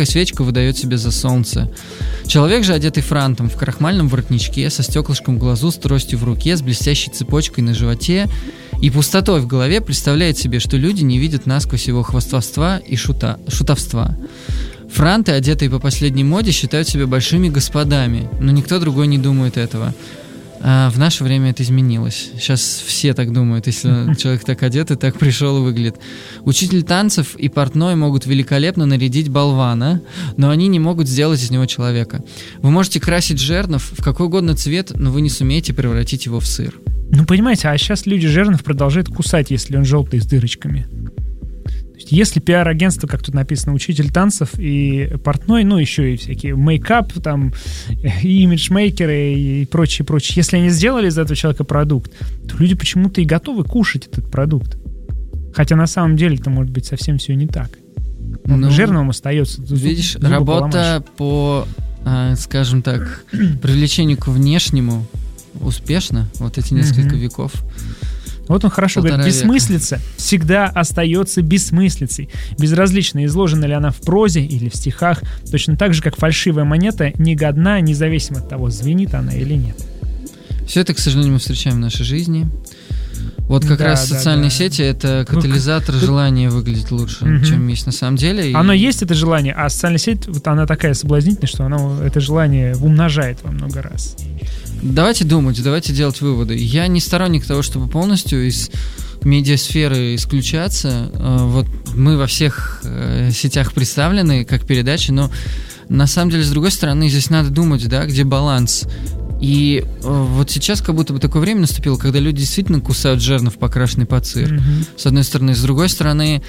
[SPEAKER 3] выдает себя за солнце. Человек же, одетый франтом, в крахмальном воротничке, со стеклышком в глазу, с тростью в руке, с блестящей цепочкой на животе и пустотой в голове, представляет себе, что люди не видят насквозь его хвастовства и шутовства. Франты, одетые по последней моде, считают себя большими господами, но никто другой не думает этого. А в наше время это изменилось. Сейчас все так думают, если человек так одет и так пришел и выглядит. Учитель танцев и портной могут великолепно нарядить болвана, но они не могут сделать из него человека. Вы можете красить жернов в какой угодно цвет, но вы не сумеете превратить его в сыр.
[SPEAKER 2] Ну, понимаете, а сейчас люди жернов продолжают кусать, если он желтый с дырочками. Если пиар-агентство, как тут написано, учитель танцев и портной, ну, еще и всякие мейкап, там, и имиджмейкеры и прочее, если они сделали из этого человека продукт, то люди почему-то и готовы кушать этот продукт. Хотя на самом деле это может быть совсем все не так. Жирным остается.
[SPEAKER 3] Видишь, работа по, скажем так, привлечению к внешнему успешна, вот эти несколько веков.
[SPEAKER 2] Вот он хорошо говорит, бессмыслица всегда остается бессмыслицей. Безразлично, изложена ли она в прозе или в стихах, точно так же, как фальшивая монета не годна, независимо от того, звенит она или нет.
[SPEAKER 3] Все это, к сожалению, мы встречаем в нашей жизни. Вот как раз социальные сети — это катализатор желания выглядеть лучше, чем есть на самом деле.
[SPEAKER 2] Оно есть, это желание, а социальная сеть, вот она такая соблазнительная, что она это желание умножает во много раз.
[SPEAKER 3] Давайте думать, давайте делать выводы. Я не сторонник того, чтобы полностью из медиасферы исключаться. Вот мы во всех сетях представлены как передачи, но на самом деле, с другой стороны, здесь надо думать, да, где баланс. И вот сейчас как будто бы такое время наступило, когда люди действительно кусают жернов, покрашенный под сыр. С одной стороны. С другой стороны,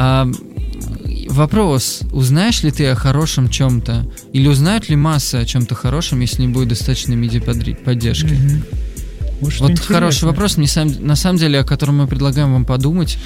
[SPEAKER 3] вопрос, узнаешь ли ты о хорошем чем-то, или узнают ли массы о чем-то хорошем, если не будет достаточной медиаподдержки? Вот хороший вопрос, на самом деле, о котором мы предлагаем вам подумать.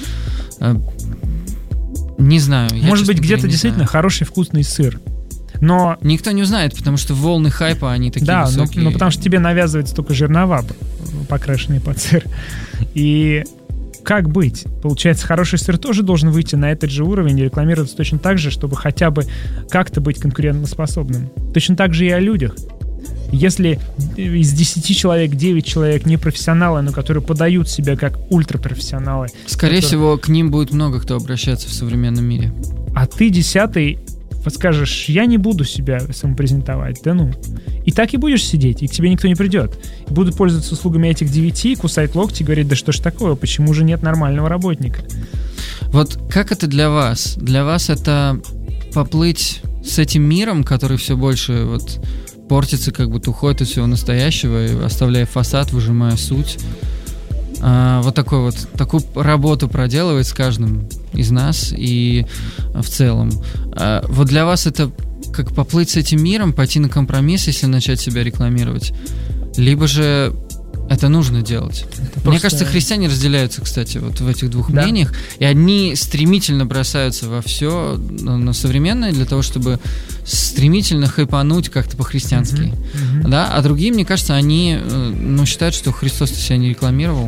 [SPEAKER 3] Не знаю.
[SPEAKER 2] Может быть, где-то действительно хороший вкусный сыр. Но
[SPEAKER 3] никто не узнает, потому что волны хайпа, они такие высокие.
[SPEAKER 2] Да, но потому что тебе навязывается только жернова, покрашенные под сыр. И как быть? Получается, хороший сыр тоже должен выйти на этот же уровень и рекламироваться точно так же, чтобы хотя бы как-то быть конкурентоспособным. Точно так же и о людях. Если из 10 человек 9 человек не профессионалы, но которые подают себя как ультрапрофессионалы.
[SPEAKER 3] Скорее всего, к ним будет много кто обращаться в современном мире.
[SPEAKER 2] А ты 10-й подскажешь, я не буду себя самопрезентовать, да ну. И так и будешь сидеть, и к тебе никто не придет. И будут пользоваться услугами этих 9, кусать локти и говорить, да что ж такое, почему же нет нормального работника?
[SPEAKER 3] Вот как это для вас? Для вас это поплыть с этим миром, который все больше вот портится, как будто уходит от всего настоящего, оставляя фасад, выжимая суть. Вот такую работу проделывает с каждым из нас и в целом. Вот для вас это как поплыть с этим миром, пойти на компромисс, если начать себя рекламировать, либо же это нужно делать. Мне кажется, христиане разделяются, кстати, вот в этих двух мнениях, и одни стремительно бросаются во все на современное для того, чтобы стремительно хайпануть как-то по-христиански, да, а другие, мне кажется, они считают, что Христос себя не рекламировал.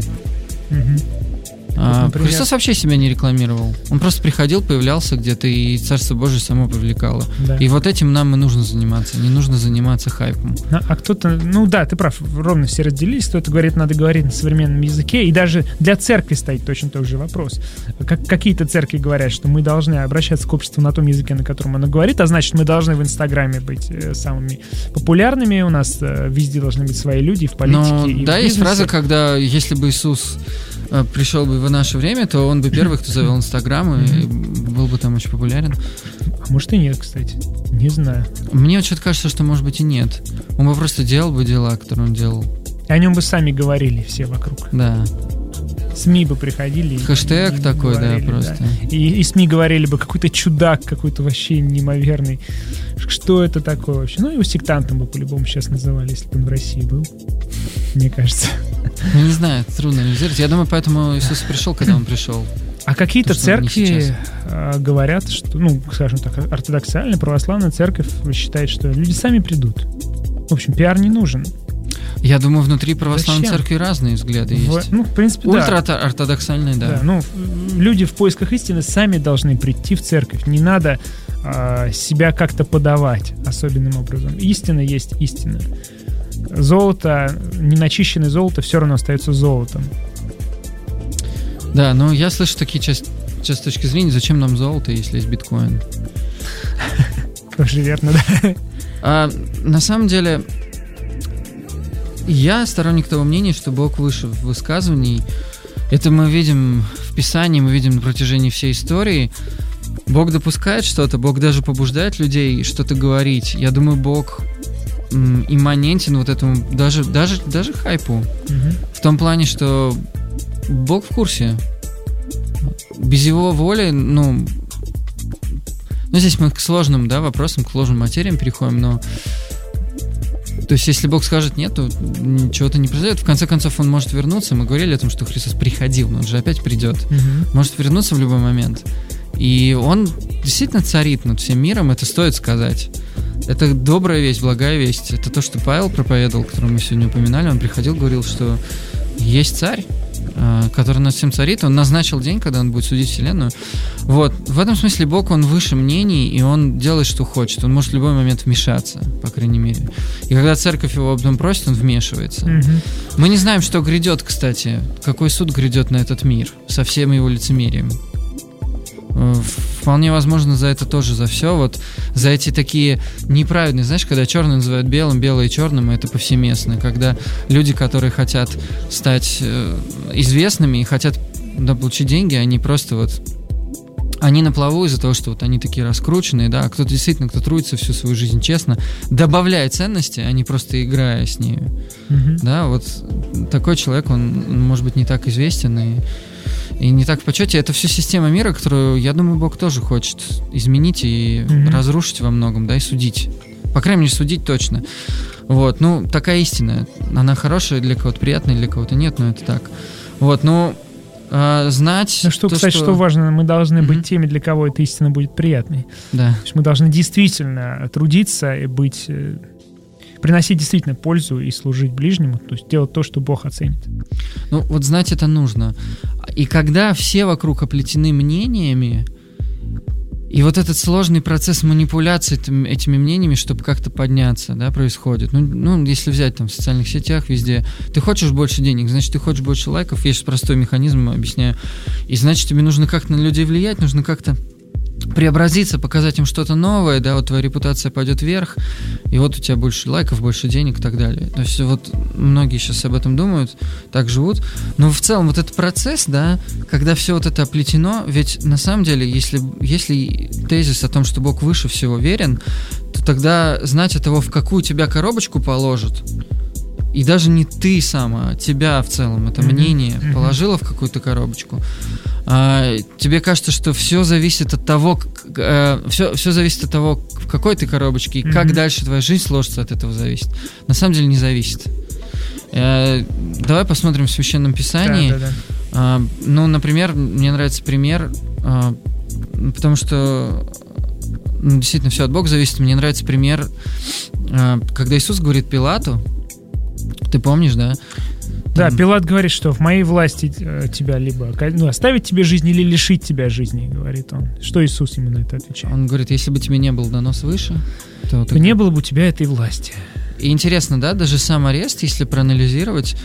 [SPEAKER 3] Христос вообще себя не рекламировал. Он просто приходил, появлялся где-то, и Царство Божие само привлекало. Да. И вот этим нам и нужно заниматься. Не нужно заниматься хайпом.
[SPEAKER 2] А кто-то, ты прав, ровно все разделились. Кто-то говорит, надо говорить на современном языке. И даже для церкви стоит точно тот же вопрос. Какие-то церкви говорят, что мы должны обращаться к обществу на том языке, на котором оно говорит, а значит, мы должны в Инстаграме быть самыми популярными. У нас везде должны быть свои люди, в политике, и в бизнесе.
[SPEAKER 3] Есть фраза, когда если бы Иисус пришел бы в наше время, то он бы первый, кто завел Инстаграм, и был бы там очень популярен.
[SPEAKER 2] А может и нет, кстати. Не знаю.
[SPEAKER 3] Мне вот что-то кажется, что может быть и нет. Он бы просто делал бы дела, которые он делал.
[SPEAKER 2] И о нем бы сами говорили все вокруг.
[SPEAKER 3] Да.
[SPEAKER 2] СМИ бы приходили.
[SPEAKER 3] Хэштег такой, говорили, да, просто.
[SPEAKER 2] Да. И СМИ говорили бы, какой-то чудак, какой-то вообще неимоверный. Что это такое вообще? Его сектантом бы по-любому сейчас называли, если бы он в России был. Мне кажется.
[SPEAKER 3] Не знаю, трудно анализировать. Я думаю, поэтому Иисус пришел, когда он пришел.
[SPEAKER 2] А какие-то церкви говорят, что, скажем так, ортодоксальная православная церковь считает, что люди сами придут. В общем, пиар не нужен.
[SPEAKER 3] Я думаю, внутри православной церкви разные взгляды есть.
[SPEAKER 2] В принципе,
[SPEAKER 3] ультраортодоксальные, да.
[SPEAKER 2] Люди в поисках истины сами должны прийти в церковь. Не надо себя как-то подавать особенным образом. Истина есть истина. Золото, неначищенное золото все равно остается золотом.
[SPEAKER 3] Да, но я слышу такие часто точки зрения, зачем нам золото, если есть биткоин?
[SPEAKER 2] Тоже верно, да.
[SPEAKER 3] На самом деле, я сторонник того мнения, что Бог выше высказываний. Это мы видим в Писании, мы видим на протяжении всей истории. Бог допускает что-то, Бог даже побуждает людей что-то говорить. Я думаю, Бог имманентен вот этому, даже хайпу. В том плане, что Бог в курсе. Без его воли, здесь мы к сложным, вопросам, к сложным материям переходим, но то есть, если Бог скажет нет, то ничего-то не произойдет. В конце концов, он может вернуться. Мы говорили о том, что Христос приходил, но он же опять придет. Может вернуться в любой момент. И он действительно царит над всем миром, это стоит сказать. Это добрая весть, благая весть. Это то, что Павел проповедовал, которого мы сегодня упоминали. Он приходил, говорил, что есть царь, который над всем царит. Он назначил день, когда он будет судить вселенную. Вот. В этом смысле Бог, он выше мнений, и он делает, что хочет. Он может в любой момент вмешаться, по крайней мере. И когда церковь его об этом просит, он вмешивается. Мы не знаем, что грядет, кстати. Какой суд грядет на этот мир со всем его лицемерием. Вполне возможно, за это тоже, за все, вот за эти такие неправедные, знаешь, когда черное называют белым, белое черным, это повсеместно, когда люди, которые хотят стать известными и хотят получить деньги, они просто они на плаву из-за того, что они такие раскрученные, да, а кто-то действительно, кто трудится всю свою жизнь честно, добавляя ценности, а не просто играя с ними, да, вот такой человек, он может быть не так известен и не так в почете. Это все система мира, которую, я думаю, Бог тоже хочет изменить и разрушить во многом, да, и судить. По крайней мере, судить точно. Вот, такая истина. Она хорошая для кого-то, приятная для кого-то нет, но это так. Вот, знать...
[SPEAKER 2] Кстати, что важно, мы должны быть теми, для кого эта истина будет приятной.
[SPEAKER 3] Да.
[SPEAKER 2] То есть мы должны действительно трудиться и приносить действительно пользу и служить ближнему, то есть делать то, что Бог оценит.
[SPEAKER 3] Знать это нужно. И когда все вокруг оплетены мнениями, и вот этот сложный процесс манипуляции этими мнениями, чтобы как-то подняться, да, происходит. Если взять в социальных сетях, везде, ты хочешь больше денег, значит, ты хочешь больше лайков, я сейчас простой механизм объясняю, и значит, тебе нужно как-то на людей влиять, нужно как-то преобразиться, показать им что-то новое, да, твоя репутация пойдет вверх, и у тебя больше лайков, больше денег и так далее. То есть многие сейчас об этом думают, так живут. Но в целом этот процесс, да, когда все это оплетено, ведь на самом деле, если тезис о том, что Бог выше всего верен, то тогда знать от того, в какую тебя коробочку положат, и даже не ты сам, а тебя в целом, это мнение положило в какую-то коробочку. Тебе кажется, что все зависит от того, все зависит от того, в какой ты коробочке, и как дальше твоя жизнь сложится, от этого зависит. На самом деле не зависит. Давай посмотрим в Священном Писании. Да. Например, мне нравится пример, потому что действительно все от Бога зависит. Мне нравится пример, когда Иисус говорит Пилату, ты помнишь, да?
[SPEAKER 2] Да, Пилат говорит, что в моей власти тебя либо оставить тебе жизнь или лишить тебя жизни, говорит он. Что Иисус ему на это отвечает?
[SPEAKER 3] Он говорит, если бы тебе не было дано свыше, то
[SPEAKER 2] не было бы у тебя этой власти.
[SPEAKER 3] И интересно, да, даже сам арест, если проанализировать,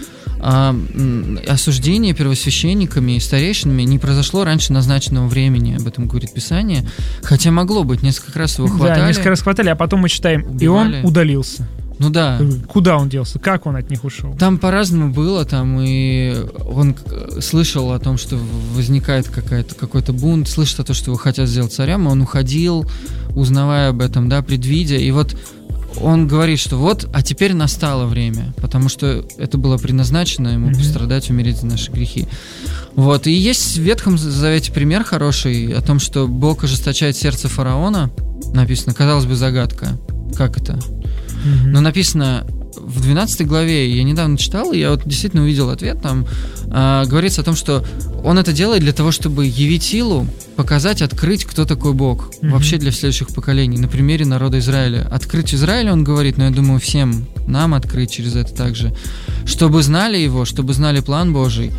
[SPEAKER 3] осуждение первосвященниками и старейшинами не произошло раньше назначенного времени, об этом говорит Писание, хотя могло быть, несколько раз его хватали.
[SPEAKER 2] Да, несколько раз хватали, а потом мы читаем, убивали. И он удалился.
[SPEAKER 3] Да.
[SPEAKER 2] Куда он делся? Как он от них ушел?
[SPEAKER 3] Там по-разному было, и он слышал о том, что возникает какой-то бунт, слышит о том, что его хотят сделать царем, и он уходил, узнавая об этом, да, предвидя, и он говорит, что а теперь настало время, потому что это было предназначено ему пострадать, умереть за наши грехи. И есть в Ветхом Завете пример хороший о том, что Бог ожесточает сердце фараона, написано, казалось бы, загадка. Как это? Но написано в 12 главе, я недавно читал, и я действительно увидел ответ, там говорится о том, что он это делает для того, чтобы явить силу, показать, открыть, кто такой Бог, вообще для следующих поколений, на примере народа Израиля. Открыть Израиль, он говорит, но я думаю, всем нам открыть через это также, чтобы знали его, чтобы знали план Божий,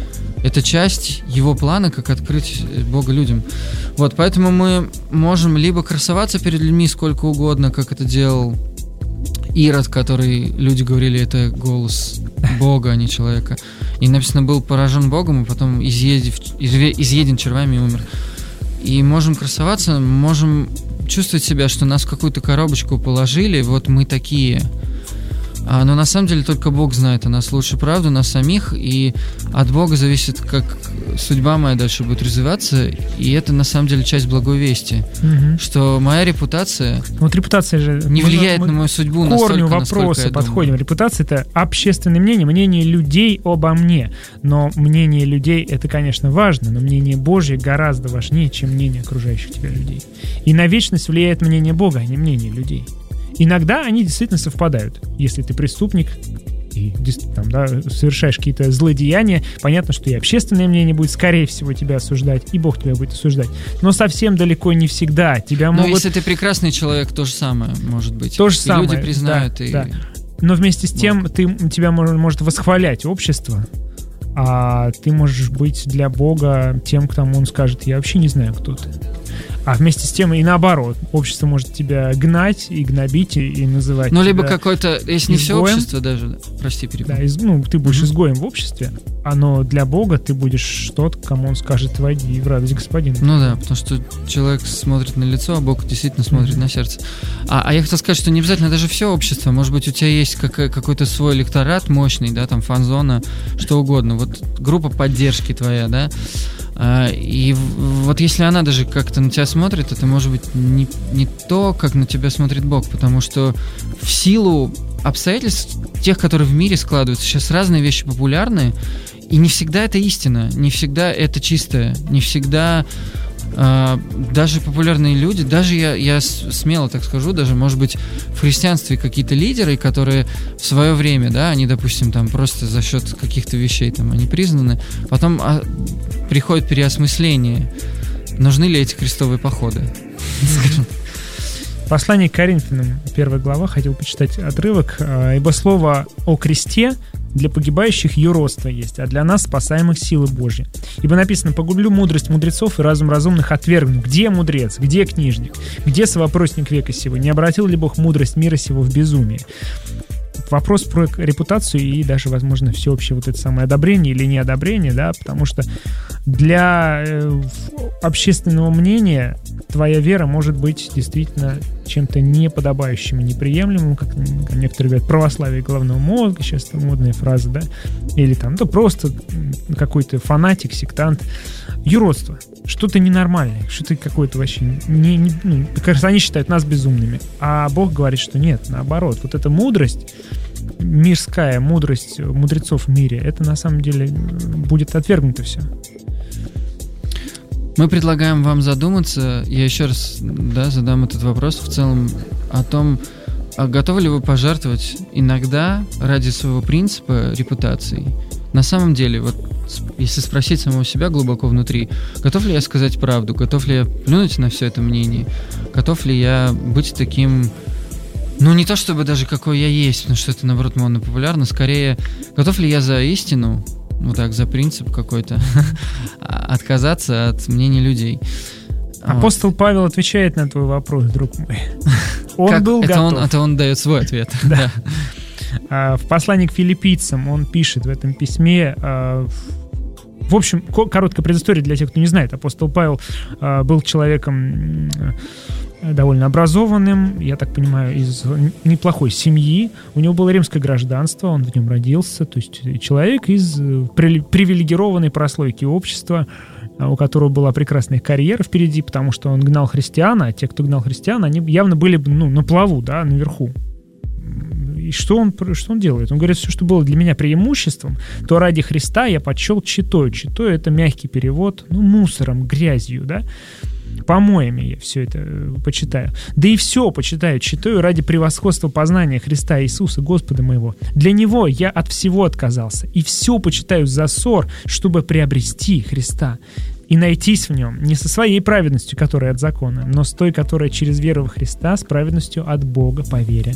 [SPEAKER 3] Это часть его плана, как открыть Бога людям. Вот, поэтому мы можем либо красоваться перед людьми сколько угодно, как это делал Ирод, который, люди говорили, это голос Бога, а не человека. И написано, был поражен Богом, и потом изъеден червями и умер. И можем красоваться, можем чувствовать себя, что нас в какую-то коробочку положили, вот мы такие. Но на самом деле только Бог знает о нас лучше правду, нас самих, и от Бога зависит, как судьба моя дальше будет развиваться, и это на самом деле часть благой вести, что моя репутация
[SPEAKER 2] вот репутация же
[SPEAKER 3] не влияет на мою судьбу настолько,
[SPEAKER 2] насколько я думаю. К корню вопроса подходим. Репутация — это общественное мнение людей обо мне, но мнение людей — это, конечно, важно, но мнение Божье гораздо важнее, чем мнение окружающих тебя людей. И на вечность влияет мнение Бога, а не мнение людей. Иногда они действительно совпадают. Если ты преступник и там, да, совершаешь какие-то злодеяния, понятно, что и общественное мнение будет, скорее всего, тебя осуждать, и Бог тебя будет осуждать. Но совсем далеко не всегда. Тебя могут...
[SPEAKER 3] Но если ты прекрасный человек, то же самое может быть.
[SPEAKER 2] То же самое.
[SPEAKER 3] Люди признают.
[SPEAKER 2] Да. Но вместе с тем тебя может восхвалять общество, а ты можешь быть для Бога тем, кому он скажет: я вообще не знаю, кто ты. А вместе с тем и наоборот, общество может тебя гнать и гнобить и называть.
[SPEAKER 3] Ну, либо какое-то, если не все общество даже, прости, перебил.
[SPEAKER 2] Да, ты будешь изгоем в обществе, но для Бога ты будешь тот, кому он скажет: войди в радость Господина.
[SPEAKER 3] Ну да, потому что человек смотрит на лицо, а Бог действительно смотрит на сердце. А я хотел сказать, что не обязательно даже все общество. Может быть, у тебя есть какой-то свой электорат мощный, да, там фан-зона, что угодно. Вот группа поддержки твоя, да. И вот если она даже как-то на тебя смотрит, это может быть не то, как на тебя смотрит Бог, потому что в силу обстоятельств, тех, которые в мире складываются, сейчас разные вещи популярны, и не всегда это истина, не всегда это чистое, не всегда даже популярные люди, даже я смело так скажу, даже, может быть, в христианстве какие-то лидеры, которые в свое время, да, они, допустим, там просто за счет каких-то вещей там они признаны, потом приходит переосмысление, нужны ли эти крестовые походы.
[SPEAKER 2] Послание к Коринфянам, 1 глава, хотел почитать отрывок. «Ибо слово о кресте для погибающих юродство есть, а для нас спасаемых силы Божьи. Ибо написано: погублю мудрость мудрецов и разум разумных отвергну. Где мудрец? Где книжник? Где совопросник века сего? Не обратил ли Бог мудрость мира сего в безумие?» Вопрос про репутацию и даже, возможно, всеобщее вот это самое одобрение или неодобрение, да, потому что для общественного мнения твоя вера может быть действительно чем-то неподобающим и неприемлемым, как некоторые говорят, православие головного мозга, сейчас это модная фраза, да, или там, просто какой-то фанатик, сектант. Юродство. Что-то ненормальное, что-то какое-то вообще... как раз они считают нас безумными. А Бог говорит, что нет, наоборот. Вот эта мудрость, мирская мудрость мудрецов в мире, это на самом деле будет отвергнуто все.
[SPEAKER 3] Мы предлагаем вам задуматься, я еще раз задам этот вопрос в целом, о том, готовы ли вы пожертвовать иногда ради своего принципа репутацией. На самом деле, вот если спросить самого себя глубоко внутри, готов ли я сказать правду, готов ли я плюнуть на все это мнение, готов ли я быть таким, не то чтобы даже какой я есть, потому что это, наоборот, модно популярно, скорее, готов ли я за истину, за принцип какой-то, отказаться от мнений людей.
[SPEAKER 2] Апостол Павел отвечает на твой вопрос, друг мой. Он был готов.
[SPEAKER 3] Это он дает свой ответ.
[SPEAKER 2] Да. В послании к филиппийцам он пишет в этом письме, в общем, короткая предыстория для тех, кто не знает. Апостол Павел был человеком довольно образованным, я так понимаю, из неплохой семьи. У него было римское гражданство, он в нем родился. То есть человек из привилегированной прослойки общества, у которого была прекрасная карьера впереди, потому что он гнал христиан, а те, кто гнал христиан, они явно были на плаву, да, наверху. И что он делает? Он говорит: все, что было для меня преимуществом, то ради Христа я почел читою. Читою — это мягкий перевод, мусором, грязью, да? Помоями я все это почитаю. Да и все почитаю, читаю ради превосходства познания Христа Иисуса, Господа моего. Для Него я от всего отказался. И все почитаю за ссор, чтобы приобрести Христа и найтись в Нем, не со своей праведностью, которая от закона, но с той, которая через веру во Христа, с праведностью от Бога по вере.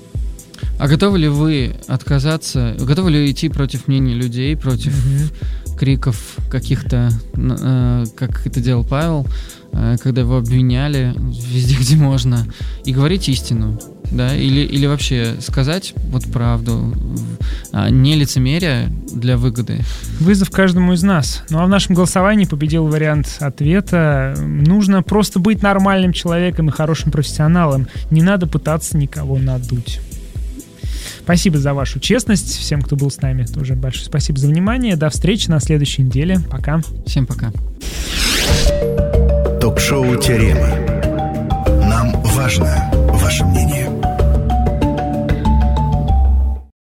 [SPEAKER 3] А готовы ли вы отказаться, готовы ли идти против мнений людей, против криков каких-то, как это делал Павел, когда его обвиняли везде, где можно, и говорить истину, да, или вообще сказать вот правду, не лицемерие для выгоды.
[SPEAKER 2] Вызов каждому из нас. Ну а в нашем голосовании победил вариант ответа: нужно просто быть нормальным человеком и хорошим профессионалом. Не надо пытаться никого надуть. Спасибо за вашу честность. Всем, кто был с нами, тоже большое спасибо за внимание. До встречи на следующей неделе. Пока.
[SPEAKER 3] Всем пока.
[SPEAKER 1] Ток-шоу «Теорема». Нам важно ваше мнение.